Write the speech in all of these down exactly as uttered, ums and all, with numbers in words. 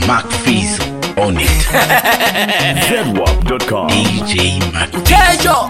Mark Fizo on it. Z W A P dot com. D J Mark Kejo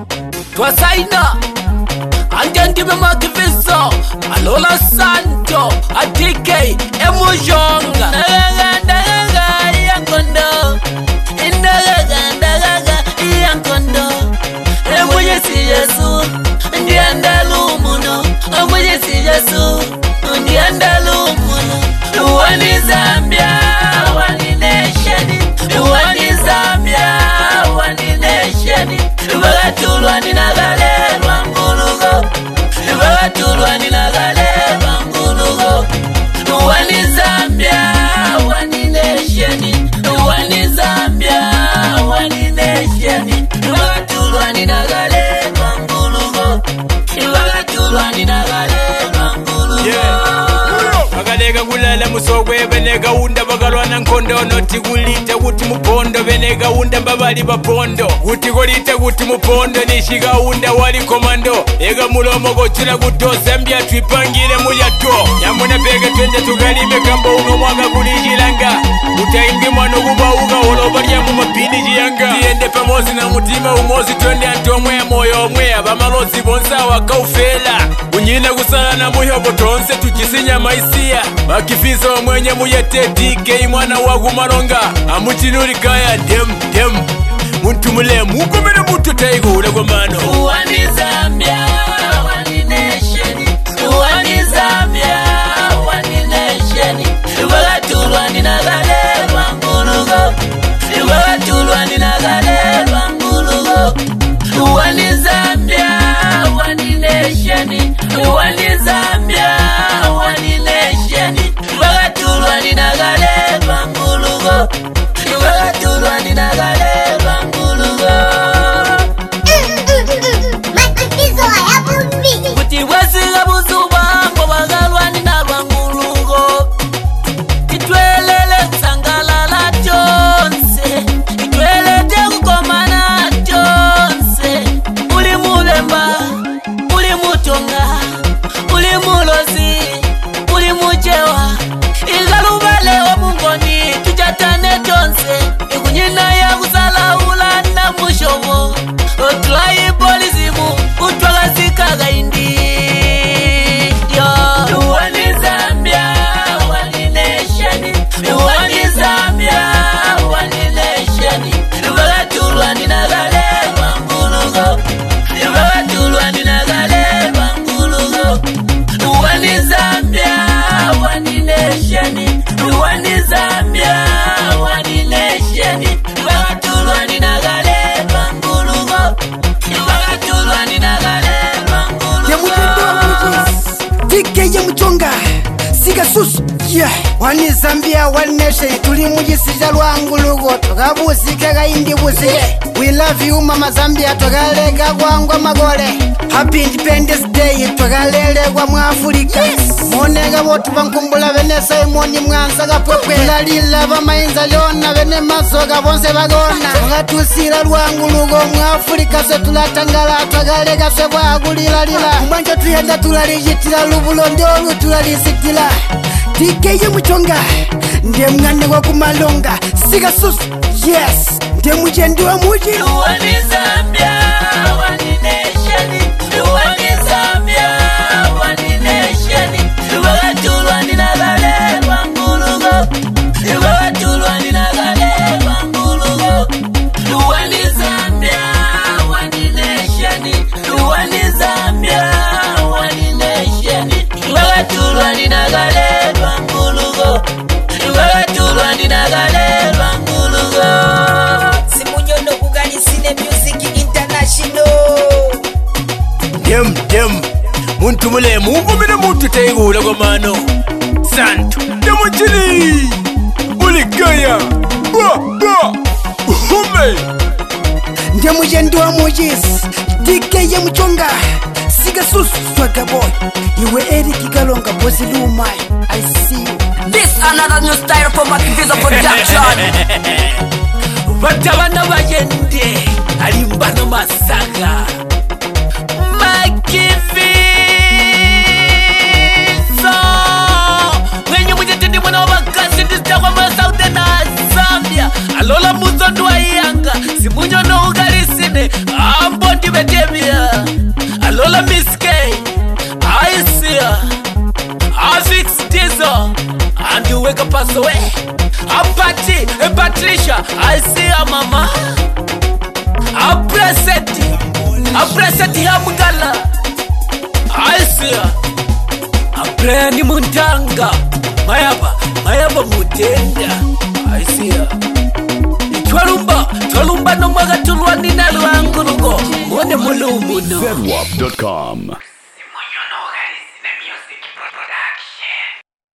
Twasaina Angendi me Mark Fizo Alola Santo Atike Emujonga Nagaga Nagaga Yankondo Nagaga Nagaga Yankondo Emuye si Yesu Ndiandalu muno Emuye si Yesu Ndiandalu muno Wani Zambia Wani nation Wani Zambia Wani nation Ibagatulwa ninagalelwa ngulugo Ibagatulwa ninagalelwa ngulugo Wani Zambia Wani nation Wani Zambia Wani nation Ibagatulwa ninagalelwa ngulugo Ibagatulwa ninagalelwa ngulugo Bagaleka kulala musogwe benega unda bagalwana nkondo noti gulita guti mupondo benega unda babali bapondo guti golita guti mupondo nishiga unda wali komando ega mulomo gochira guto Zambia twipangire muyato nyamuna pege twende tugalime kambo uno mwaga kulishilanga utaimbi mwano gubauga olobarya mu mapindi jiyanga tiende pamozi na mutima umozi twende antomwe moyo omwe abamalozi bonsa wakaufela unyina gusala na muyobo tonse tukisinya maisia Bakifizo mwenye muyete D K mwana wagu maronga amuchinuri kaya dem dem muntu mulemu ukomene muntu taigo ulego mano Wani Zambia Wani nation Wani Zambia Wani nation Ibagatulwa ninagalelwa ngulugo Ibagatulwa ninagalelwa ngulugo Wani Zambia Wani nation Wani Zambia Wani nation Ibagatulwa ninagalelwa ngulugo Ibagatulwa ninagalelwa ngulugo Kuti wasiga buzuba Mbobagalwa ninalwa ngulugo Itwelele kusangalala tonse Itwelete kukomana tonse Uli mulemba Uli mutonga Uli mulozi Uli mujewa Igalubale wa mungoni Tujatane tonse Ikunyina ya kusala ula na mushomo Otrai polizimu Utwaga zikaga indi Yo Wani Zambia Wani nation Wani Zambia Wani nation Ibagatulwa ninagalelwa ngulugo Ibagatulwa ninagalelwa ngulugo Wani Zambia Wani nation Wani Zambia Wani nation Ibagatulwa ninagalelwa ngulugo Ibagatulwa ninagalelwa ngulugo D K ya muchonga Siga sus Yeah Wani Zambia Wani nation Tuli mujisija luangulugo Tugabusike gaindi busike We love you mama Zambia Tugalega gwangwa magole Happy Independence Day Tugalele gwa mwafurika yes. Monega botu bankumbula bene Simoni mwansaga pwepwe Lalila bamainza leona bene masoga bonse bagona Tugatusira luangulugo mwafurika se tulatangala Tugalega se bwagulila lila Mbanja tuyenda tulalijitila lubulondolu tulalisikila D K ya muchonga Ndiye mngane wa kumalonga Siga sus Yes Ndiye mujendo wa muji Wani Zambia Wani nation Wani Zambia Wani nation Ibagatulwa ninagalelwa ngulugo Ibagatulwa ninagalelwa ngulugo Wani Zambia Wani nation Wani Zambia Wani nation Ibagatulwa ninagalelwa ngulugo Ibagatulwa ninagalelwa ngulugo Simunyono kugali Cine Music International dem dem muntu mulemu ukomene muntu taigo ulego mano Santo demo chili ulikaya ba ba uhume Ndiye mujendo wa mujis D K ya muchonga Siga sus Swagga boy Iwe Eric Galonga Bozi Lumai I see you This another new style from Mark Fizo production Batabana bagende Alimbano Masaka Mark Fizo When you with it in the one of a gas in this town of South weka paso we Apati, e Patricia I see ya mama Apreseti Apreseti ya mugala I see ya Apreni muntanga Mayaba, mayaba mutenda I see ya Twalumba, twalumba no maga tulwa nina lwangu lugo Mwone mulu muno Zedwap dot com.